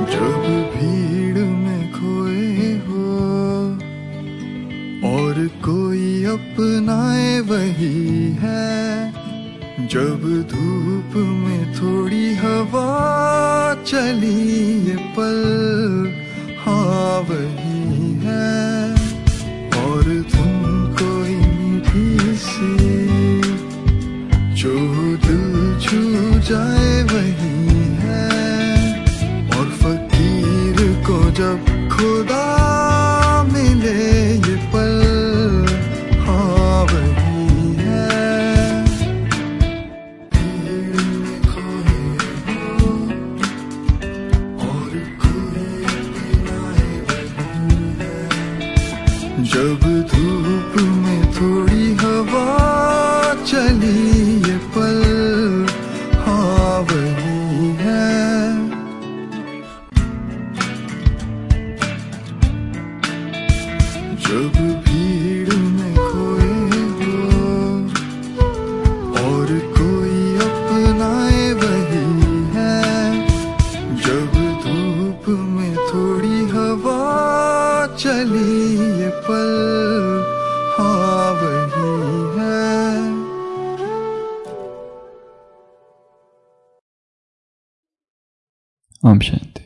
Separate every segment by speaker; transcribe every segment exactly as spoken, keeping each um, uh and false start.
Speaker 1: जब भीड़ में खोए हो और कोई अपनाए वही है, जब धूप में थोड़ी हवा चली ये पल, हाँ वही है। और तुम कोई मीठी सी जो दिल छू जाए वही है, और फकीर को जब खुदा मिले ये पल, हाँ वही है। भीड़ में खोए हो और कोई अपनाए वही है, जब धूप में थोड़ी हवा चली ये पल, हाँ वही है। जब भीड़ में खोए हो और कोई अपनाए वही है, जब धूप में थोड़ी हवा चली ये पल, हाँ वही है।
Speaker 2: Om Shanti.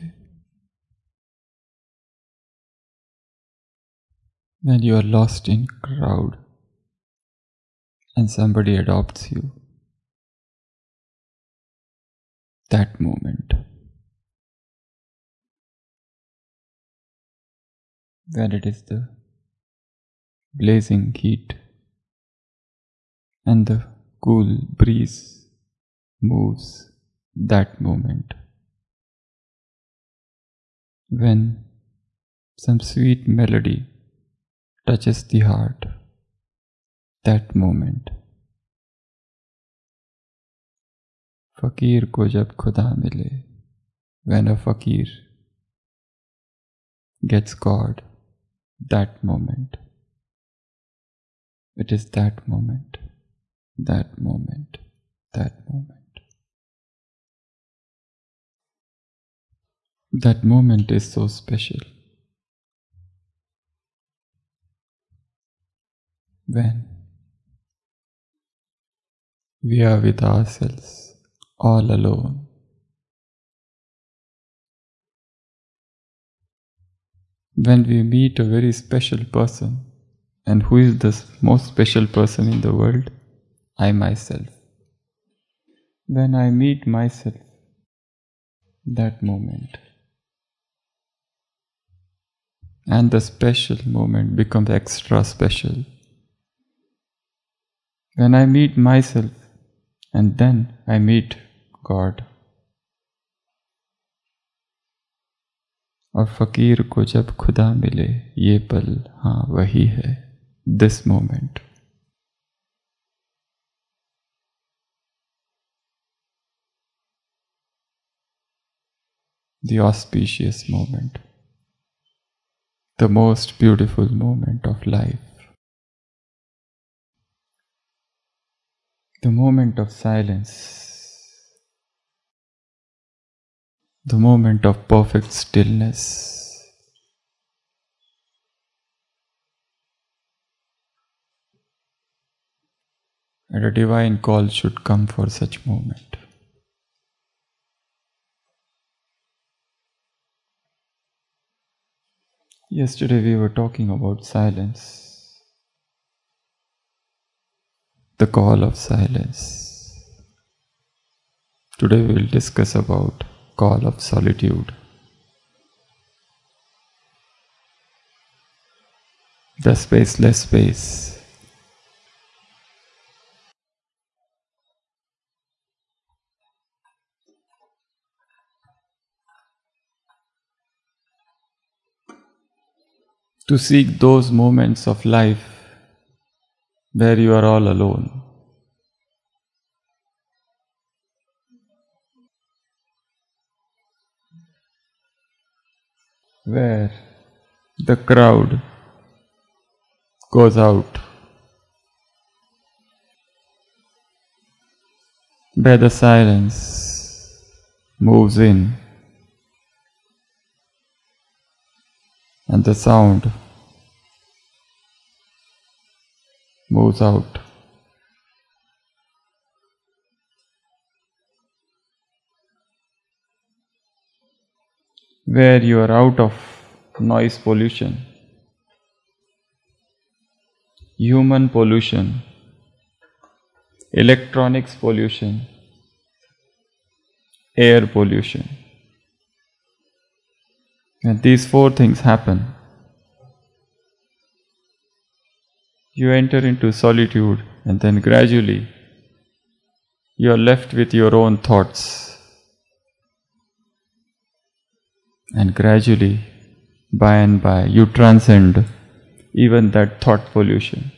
Speaker 2: When you are lost in crowd and somebody adopts you, that moment, when it is the blazing heat and the cool breeze moves, that moment, when some sweet melody touches the heart, that moment, फकीर को जब खुदा मिले, when a fakir gets God, that moment, it is that moment, that moment, that moment. That moment is so special. When we are with ourselves, all alone, when we meet a very special person, and who is the most special person in the world? I myself. When I meet myself, that moment, and the special moment becomes extra special. When I meet myself, and then I meet God. और फकीर को जब खुदा मिले ये पल, हाँ वही है, this moment. The auspicious moment, the most beautiful moment of life, the moment of silence, the moment of perfect stillness, and a divine call should come for such moment. Yesterday we were talking about silence, the call of silence. Today we will discuss about call of solitude, the spaceless space. To seek those moments of life where you are all alone, where the crowd goes out, where the silence moves in, and the sound moves out. Where you are out of noise pollution, human pollution, electronics pollution, air pollution. And these four things happen. You enter into solitude, and then gradually you are left with your own thoughts. And gradually, by and by, you transcend even that thought pollution.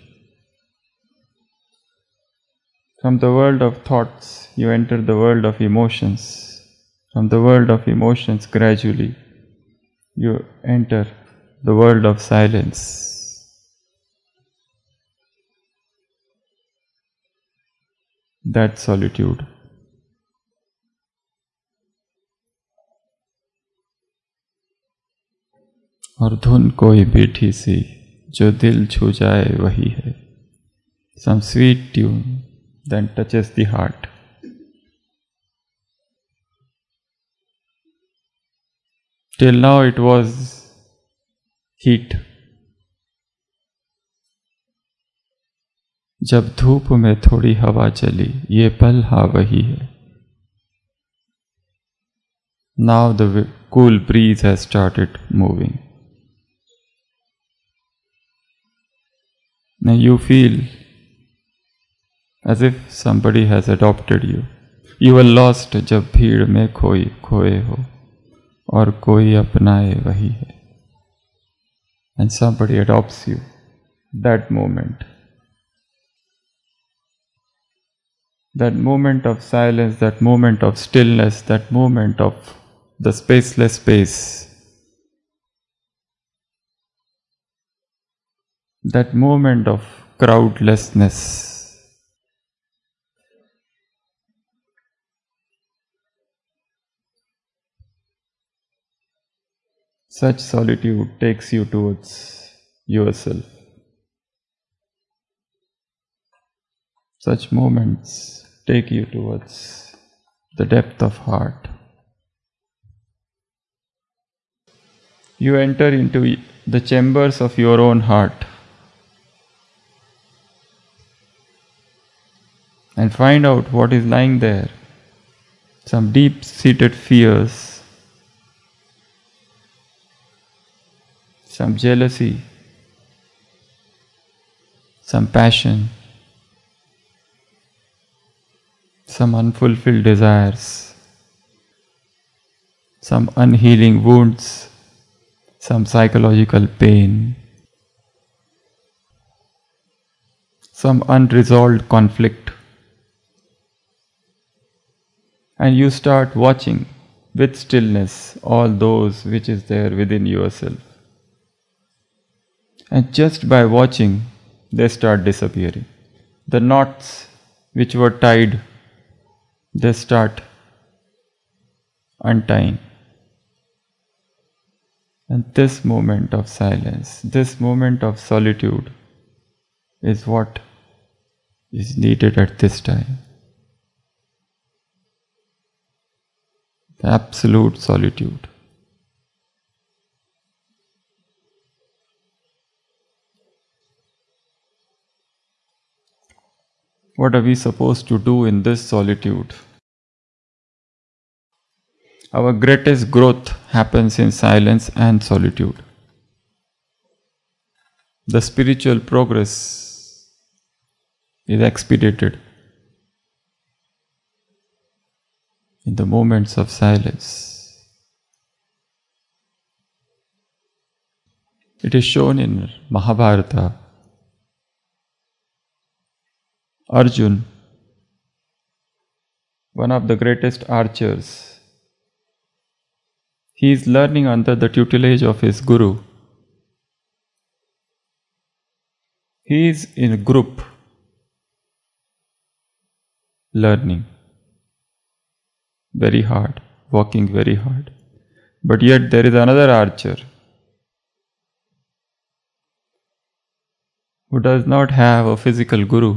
Speaker 2: From the world of thoughts, you enter the world of emotions. From the world of emotions, gradually, you enter the world of silence. That solitude. और धुन कोई मीठी सी जो दिल छू जाए वही है. Some sweet tune that touches the heart. Till now it was heat. जब धूप में थोड़ी हवा चली, ये पल हाँ वही है. Now the cool breeze has started moving. Now you feel as if somebody has adopted you. You were lost जब भीड़ में खोई खोए हो, और कोई अपनाए वही है. And somebody adopts you. That moment. That moment of silence, that moment of stillness, that moment of the spaceless space. That moment of crowdlessness. Such solitude takes you towards yourself. Such moments take you towards the depth of heart. You enter into the chambers of your own heart and find out what is lying there. Some deep-seated fears, some jealousy, some passion, some unfulfilled desires, some unhealing wounds, some psychological pain, some unresolved conflict. And you start watching with stillness all those which is there within yourself. And just by watching, they start disappearing. The knots which were tied, they start untying. And this moment of silence, this moment of solitude is what is needed at this time. The absolute solitude. What are we supposed to do in this solitude? Our greatest growth happens in silence and solitude. The spiritual progress is expedited in the moments of silence. It is shown in Mahabharata. Arjun, one of the greatest archers, he is learning under the tutelage of his guru. He is in a group learning very hard, working very hard. But yet there is another archer who does not have a physical guru,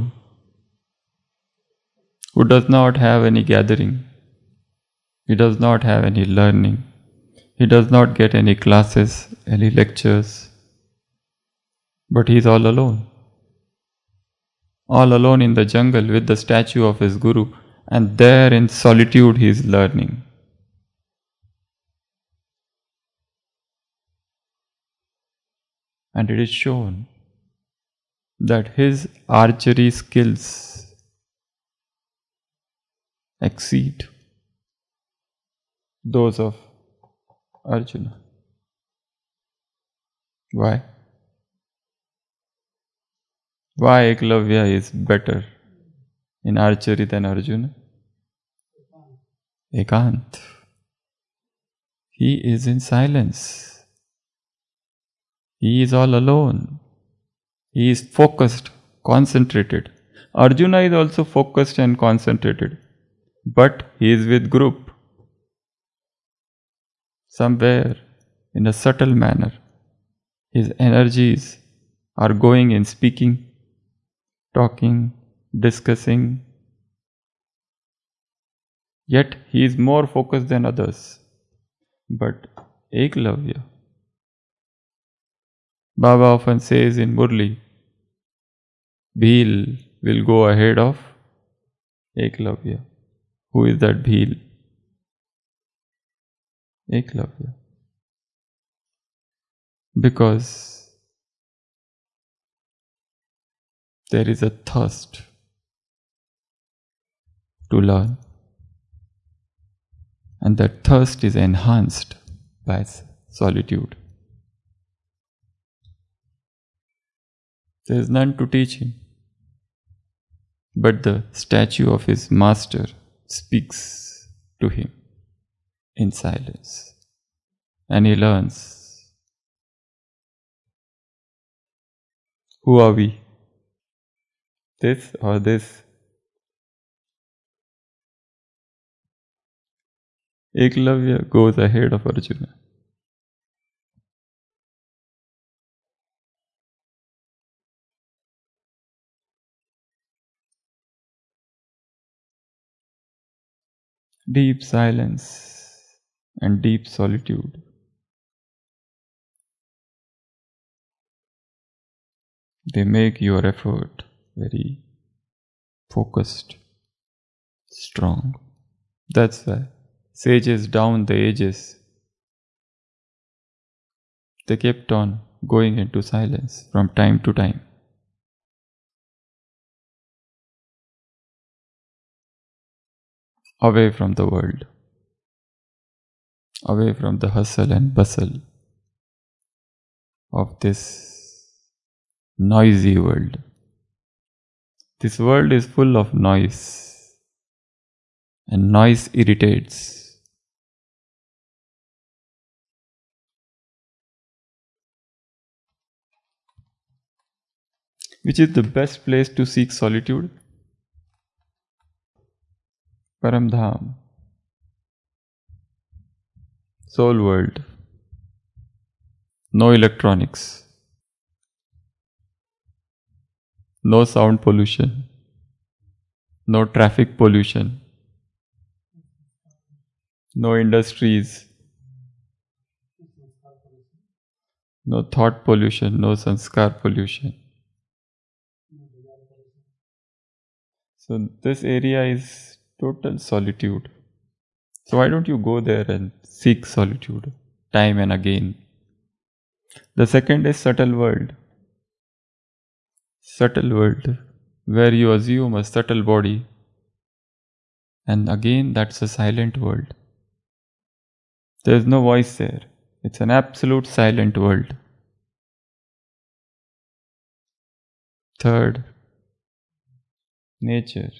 Speaker 2: who does not have any gathering, he does not have any learning, he does not get any classes, any lectures, but he is all alone. All alone in the jungle with the statue of his guru, and there in solitude he is learning. And it is shown that his archery skills exceed those of Arjuna. Why? Why Eklavya is better in archery than Arjuna? Ekant. He is in silence. He is all alone. He is focused, concentrated. Arjuna is also focused and concentrated, but he is with group. Somewhere, in a subtle manner, his energies are going in speaking, talking, discussing. Yet he is more focused than others. But Eklavya, Baba often says in Murli, Bhil will go ahead of Eklavya. Who is that Bhil? Eklavya. Because there is a thirst to learn, and that thirst is enhanced by solitude. There is none to teach him, but the statue of his master speaks to him in silence, and he learns. Who are we? This or this? Eklavya goes ahead of Arjuna. Deep silence and deep solitude. They make your effort very focused, strong. That's why sages down the ages, they kept on going into silence from time to time. Away from the world, away from the hustle and bustle of this noisy world. This world is full of noise, and noise irritates. Which is the best place to seek solitude? Paramdham, soul world, no electronics, no sound pollution, no traffic pollution, no industries, no thought pollution, no sanskar pollution. So this area is total solitude. So why don't you go there and seek solitude time and again? The second is subtle world. Subtle world, where you assume a subtle body, and again that's a silent world. There is no voice there. It's an absolute silent world. Third, nature.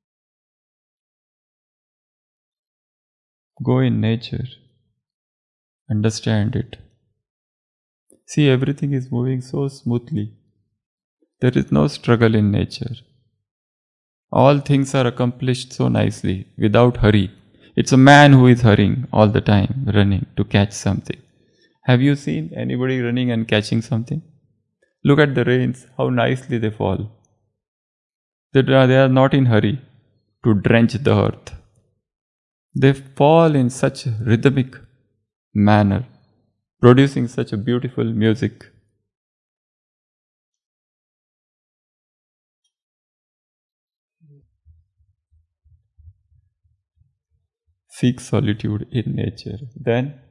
Speaker 2: Go in nature, understand it. See, everything is moving so smoothly. There is no struggle in nature. All things are accomplished so nicely, without hurry. It's a man who is hurrying all the time, running to catch something. Have you seen anybody running and catching something? Look at the rains, how nicely they fall. They are, they are not in hurry to drench the earth. They fall in such rhythmic manner, producing such a beautiful music. Seek solitude in nature. Then,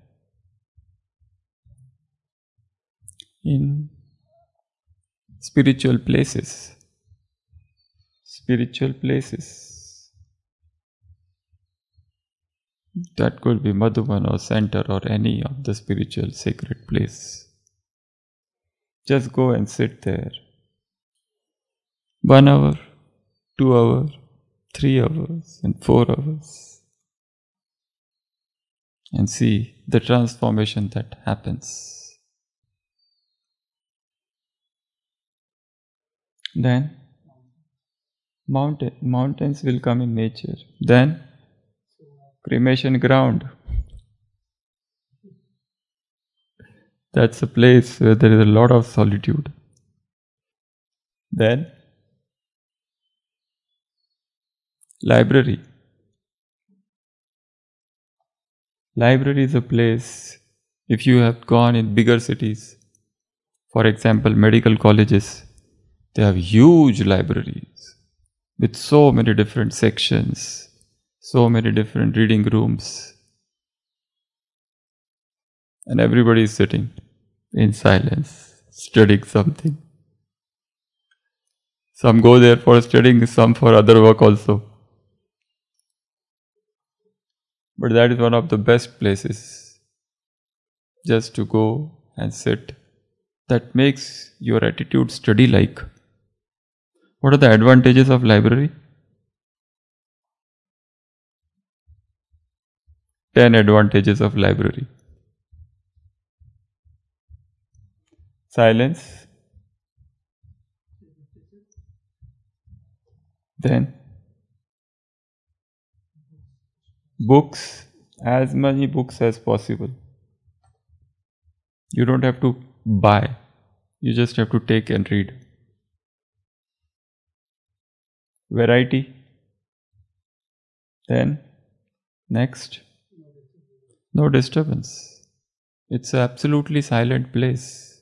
Speaker 2: in spiritual places. Spiritual places. That could be Madhuban or center or any of the spiritual sacred place. Just go and sit there. One hour, two hours, three hours, and four hours. And see the transformation that happens. Then mountain, mountains will come in nature. Then cremation ground. That's a place where there is a lot of solitude. Then library. Library is a place, if you have gone in bigger cities, for example medical colleges, they have huge libraries with so many different sections, so many different reading rooms, and everybody is sitting in silence, studying something. Some go there for studying, some for other work also. But that is one of the best places, just to go and sit. That makes your attitude study-like. What are the advantages of library? Ten advantages of library. Silence. Then books, as many books as possible. You don't have to buy, you just have to take and read. Variety. Then next, no disturbance. It's an absolutely silent place.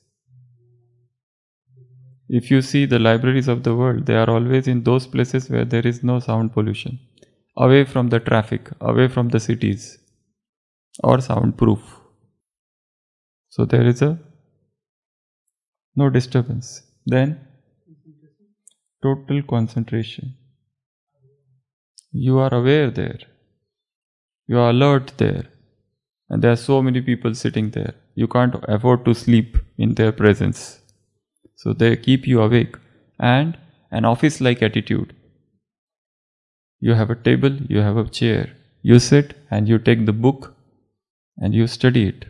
Speaker 2: If you see the libraries of the world, they are always in those places where there is no sound pollution, away from the traffic, away from the cities, or soundproof. So there is a no disturbance. Then total concentration. You are aware there. You are alert there. And there are so many people sitting there. You can't afford to sleep in their presence. So they keep you awake. And an office-like attitude. You have a table, you have a chair. You sit and you take the book and you study it.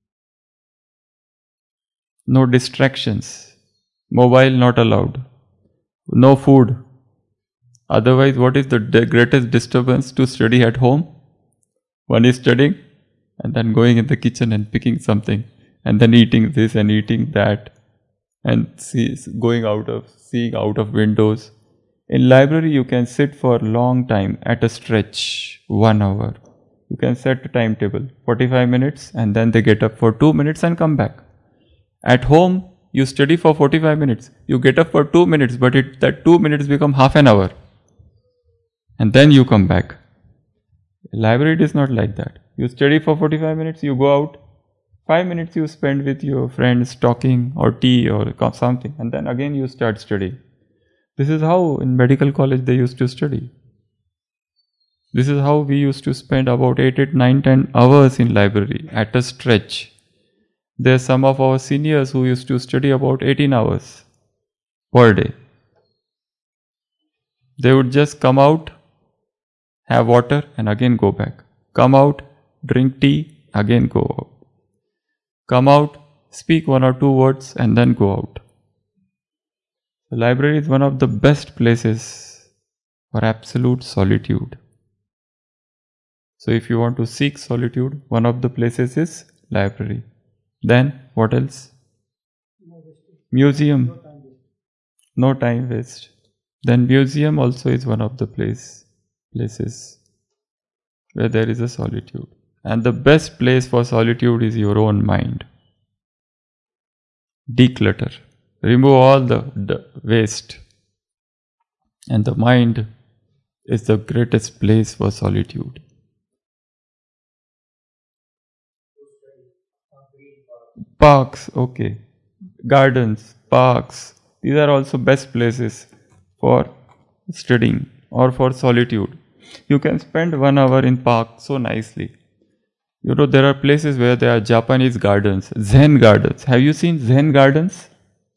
Speaker 2: No distractions. Mobile not allowed. No food. Otherwise, what is the greatest disturbance to study at home? One is studying and then going in the kitchen and picking something and then eating this and eating that and see, going out of, seeing out of windows. In library, you can sit for a long time at a stretch, one hour. You can set a timetable, forty-five minutes, and then they get up for two minutes and come back. At home, you study for forty-five minutes. You get up for two minutes, but it, that two minutes become half an hour. And then you come back. Library is not like that. You study for forty-five minutes, you go out. Five minutes you spend with your friends talking or tea or something. And then again you start studying. This is how in medical college they used to study. This is how we used to spend about eight, eight, nine, ten hours in library at a stretch. There are some of our seniors who used to study about eighteen hours per day. They would just come out, have water and again go back. Come out, drink tea, again go out. Come out, speak one or two words and then go out. The library is one of the best places for absolute solitude. So if you want to seek solitude, one of the places is library. Then what else? Museum. No time waste. Then museum also is one of the place, places where there is a solitude. And the best place for solitude is your own mind. Declutter. Remove all the, the waste. And the mind is the greatest place for solitude. Parks, okay. Gardens, parks. These are also best places for studying or for solitude. You can spend one hour in park so nicely. You know, there are places where there are Japanese gardens, Zen gardens. Have you seen Zen gardens?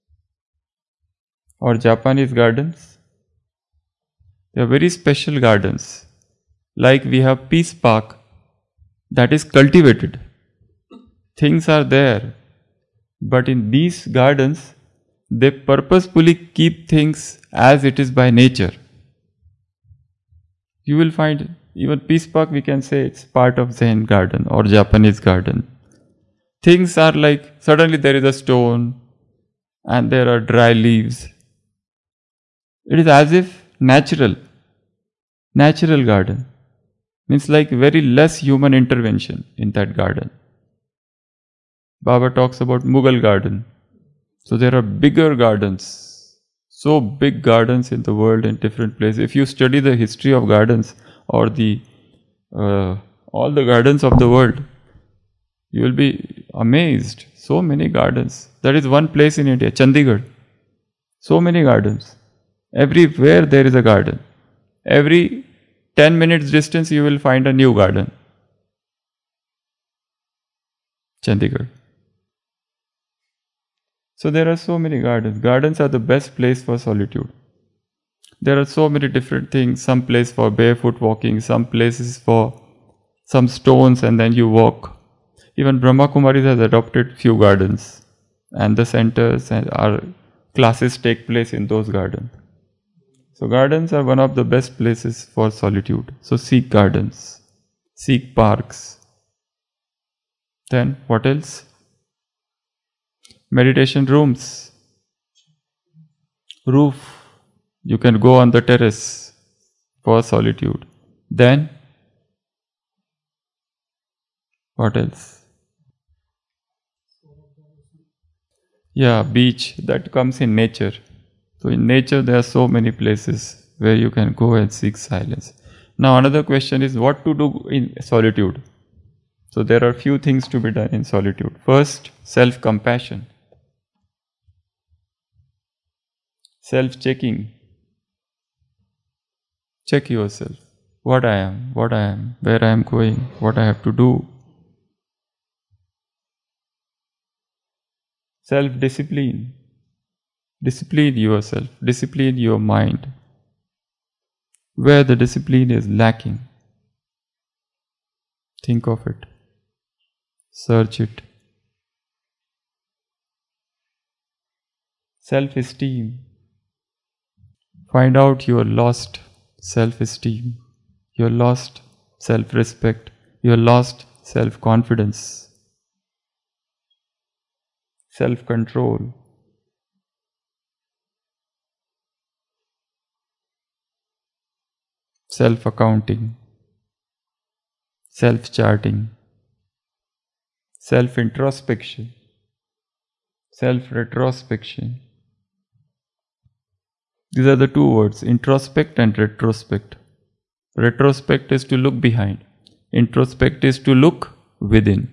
Speaker 2: Or Japanese gardens? They are very special gardens. Like we have Peace Park, that is cultivated. Things are there. But in these gardens, they purposefully keep things as it is by nature. You will find even Peace Park, we can say it's part of Zen garden or Japanese garden. Things are like, suddenly there is a stone and there are dry leaves. It is as if natural. Natural garden. Means like very less human intervention in that garden. Baba talks about Mughal garden. So there are bigger gardens. So big gardens in the world in different places. If you study the history of gardens or the uh, all the gardens of the world, you will be amazed. So many gardens. That is one place in India, Chandigarh. So many gardens. Everywhere there is a garden. Every ten minutes distance you will find a new garden. Chandigarh. So there are so many gardens. Gardens are the best place for solitude. There are so many different things. Some place for barefoot walking, some places for some stones and then you walk. Even Brahma Kumaris has adopted few gardens. And the centers and our classes take place in those gardens. So gardens are one of the best places for solitude. So seek gardens. Seek parks. Then what else? Meditation rooms. Roof. You can go on the terrace for solitude. Then what else? Yeah, beach. That comes in nature. So in nature there are so many places where you can go and seek silence. Now another question is what to do in solitude. So there are few things to be done in solitude. First, self-compassion. Self-checking. Check yourself. What I am, what I am, where I am going, what I have to do. Self-discipline. Discipline yourself. Discipline your mind. Where the discipline is lacking, think of it. Search it. Self-esteem. Find out your lost self-esteem, your lost self-respect, your lost self-confidence, self-control. Self-accounting, self-charting, self-introspection, self-retrospection. These are the two words, introspect and retrospect. Retrospect is to look behind. Introspect is to look within.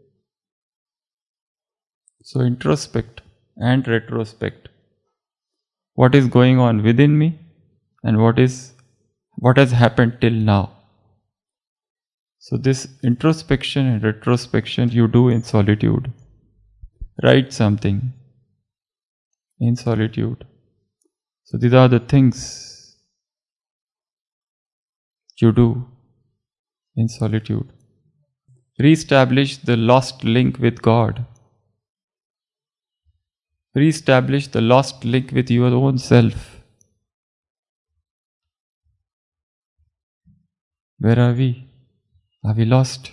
Speaker 2: So introspect and retrospect. What is going on within me and what is what has happened till now. So this introspection and retrospection you do in solitude. Write something in solitude. So these are the things you do in solitude. Re-establish the lost link with God. Re-establish the lost link with your own self. Where are we? Are we lost?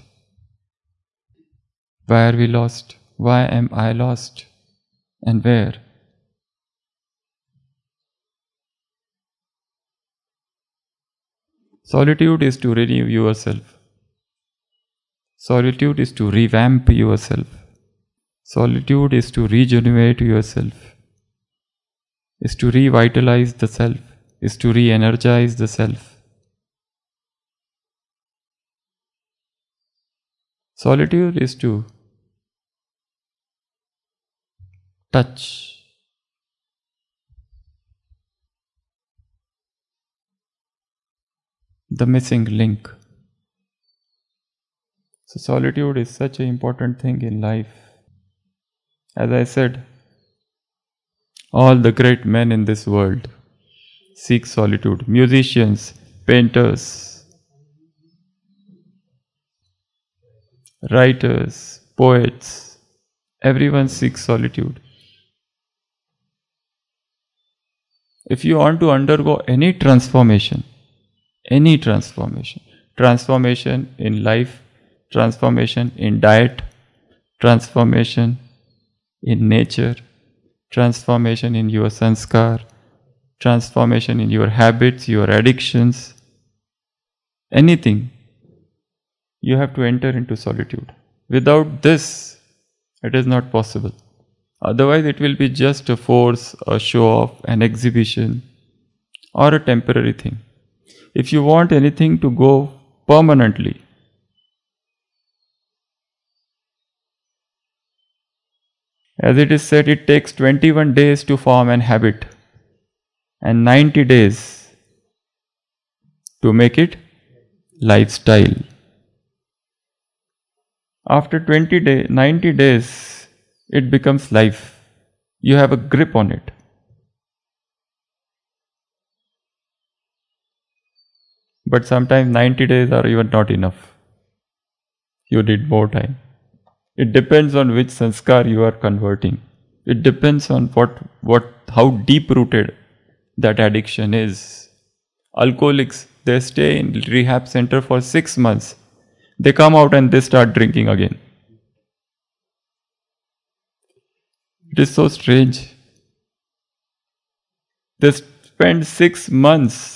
Speaker 2: Why are we lost? Why am I lost? And where? Solitude is to renew yourself. Solitude is to revamp yourself. Solitude is to regenerate yourself. Is to revitalize the self. Is to re-energize the self. Solitude is to touch the missing link. So solitude is such an important thing in life. As I said, all the great men in this world seek solitude. Musicians, painters, writers, poets, everyone seeks solitude. If you want to undergo any transformation, any transformation, transformation in life, transformation in diet, transformation in nature, transformation in your sanskar, transformation in your habits, your addictions, anything, you have to enter into solitude. Without this, it is not possible. Otherwise, it will be just a force, a show off, an exhibition, or a temporary thing. If you want anything to go permanently, as it is said, it takes twenty-one days to form an habit and ninety days to make it lifestyle. After twenty day, ninety days, it becomes life. You have a grip on it. But sometimes ninety days are even not enough. You need more time. It depends on which sanskar you are converting. It depends on what, what, how deep-rooted that addiction is. Alcoholics, they stay in rehab center for six months. They come out and they start drinking again. It is so strange. They spend six months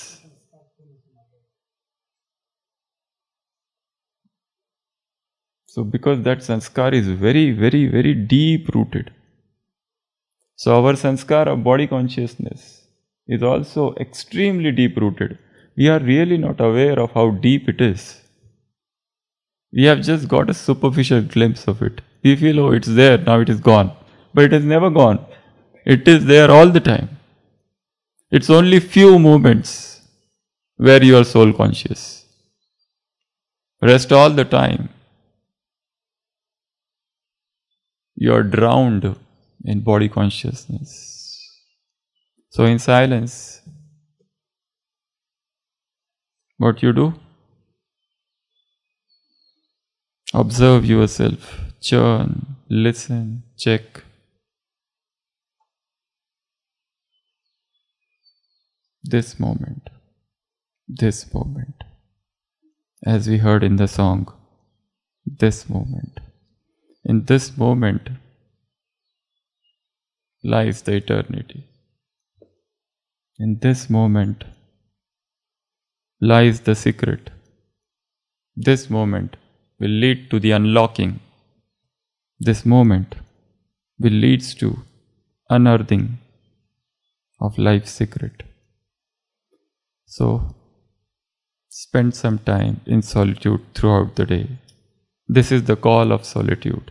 Speaker 2: So because that sanskar is very, very, very deep rooted. So our sanskar of body consciousness is also extremely deep rooted. We are really not aware of how deep it is. We have just got a superficial glimpse of it. We feel, oh, it's there, now it is gone. But it is never gone. It is there all the time. It's only few moments where you are soul conscious. Rest all the time, you are drowned in body consciousness. So in silence, what you do? Observe yourself, churn, listen, check. This moment, this moment. As we heard in the song, this moment. In this moment lies the eternity. In this moment lies the secret. This moment will lead to the unlocking. This moment will lead to unearthing of life's secret. So, spend some time in solitude throughout the day. This is the call of solitude.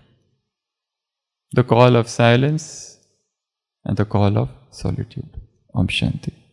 Speaker 2: The call of silence and the call of solitude. Om Shanti.